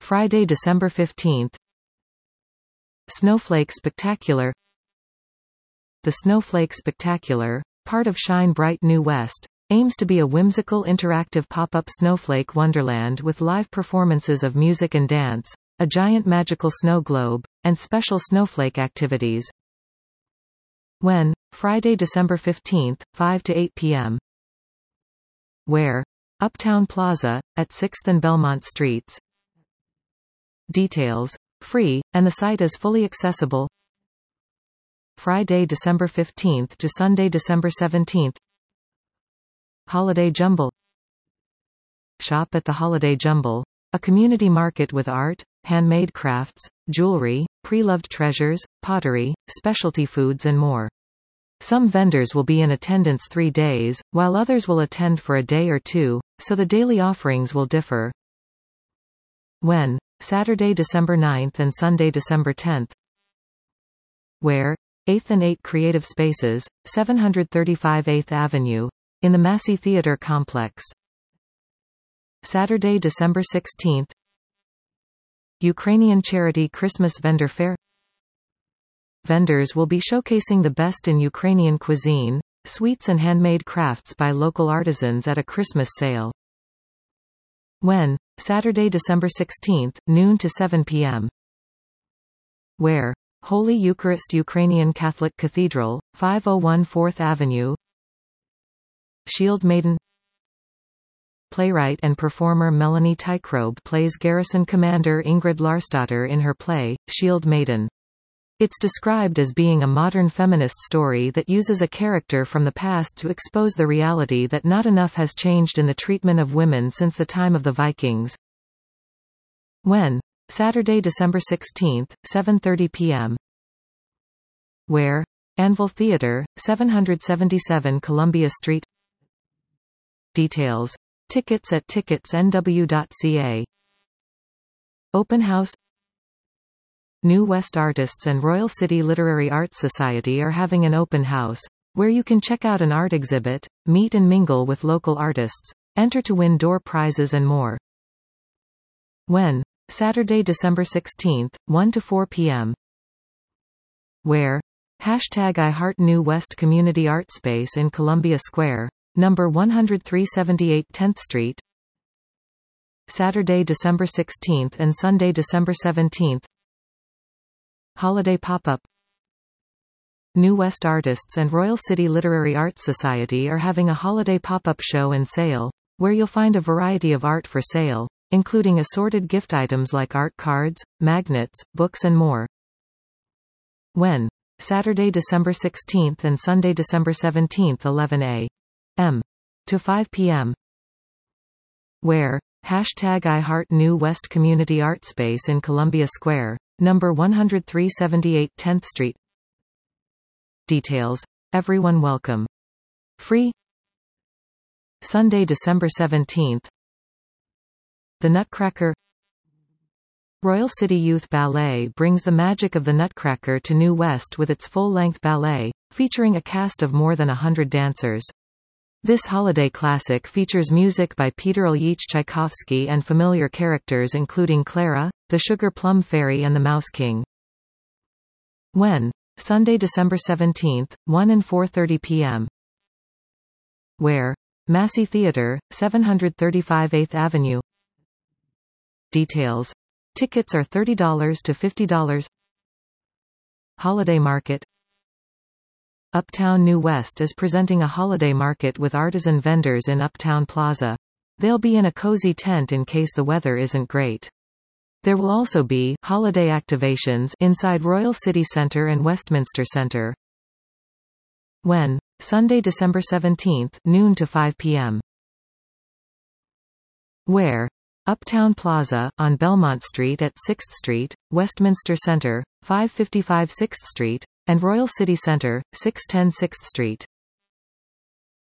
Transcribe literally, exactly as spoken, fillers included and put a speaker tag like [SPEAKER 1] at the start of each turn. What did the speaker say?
[SPEAKER 1] Friday, December fifteenth. Snowflake Spectacular. The Snowflake Spectacular, part of Shine Bright New West, aims to be a whimsical interactive pop-up snowflake wonderland with live performances of music and dance, a giant magical snow globe, and special snowflake activities. When? Friday, December fifteenth, five to eight p m Where? Uptown Plaza, at sixth and Belmont Streets. Details. Free, and the site is fully accessible. Friday, December fifteenth to Sunday, December seventeenth. Holiday Jumble. Shop at the Holiday Jumble, a community market with art, handmade crafts, jewelry, pre-loved treasures, pottery, specialty foods and more. Some vendors will be in attendance three days, while others will attend for a day or two, so the daily offerings will differ. When? Saturday, December ninth and Sunday, December tenth. Where? eighth and eighth Creative Spaces, seven thirty-five eighth Avenue, in the Massey Theater Complex. Saturday, December sixteenth. Ukrainian Charity Christmas Vendor Fair. Vendors will be showcasing the best in Ukrainian cuisine, sweets and handmade crafts by local artisans at a Christmas sale. When? Saturday, December sixteenth, noon to seven p m Where? Holy Eucharist Ukrainian Catholic Cathedral, five oh one fourth Avenue. Shield Maiden. Playwright and performer Melanie Tykrobe plays Garrison Commander Ingrid Larsdotter in her play, Shield Maiden. It's described as being a modern feminist story that uses a character from the past to expose the reality that not enough has changed in the treatment of women since the time of the Vikings. When? Saturday, December sixteenth, seven thirty p m Where? Anvil Theatre, seven seventy-seven Columbia Street. Details. Tickets at tickets n w dot c a. Open House. New West Artists and Royal City Literary Arts Society are having an open house, where you can check out an art exhibit, meet and mingle with local artists, enter to win door prizes and more. When? Saturday, December sixteenth, one to four p m Where? Hashtag I Heart New West Community Art Space in Columbia Square, number one oh three seventy-eight tenth Street. Saturday, December sixteenth and Sunday, December seventeenth. Holiday Pop-Up. New West Artists and Royal City Literary Arts Society are having a holiday pop-up show and sale, where you'll find a variety of art for sale, including assorted gift items like art cards, magnets, books and more. When? Saturday, December sixteenth and Sunday, December seventeenth, eleven a m to five p m Where? Hashtag I Heart New West Community Art Space in Columbia Square, number one oh three seventy-eight tenth Street. Details. Everyone welcome. Free. Sunday, December seventeenth. The Nutcracker. Royal City Youth Ballet brings the magic of the Nutcracker to New West with its full-length ballet, featuring a cast of more than a hundred dancers. This holiday classic features music by Peter Ilyich Tchaikovsky and familiar characters including Clara, the Sugar Plum Fairy and the Mouse King. When? Sunday, December seventeenth, one and four thirty p m Where? Massey Theater, seven thirty-five eighth Avenue. Details. Tickets are thirty dollars to fifty dollars. Holiday Market. Uptown New West is presenting a holiday market with artisan vendors in Uptown Plaza. They'll be in a cozy tent in case the weather isn't great. There will also be holiday activations inside Royal City Center and Westminster Center. When? Sunday, December seventeenth, noon to five p m Where? Uptown Plaza, on Belmont Street at sixth Street, Westminster Center, five fifty-five sixth Street, and Royal City Center, six ten sixth Street.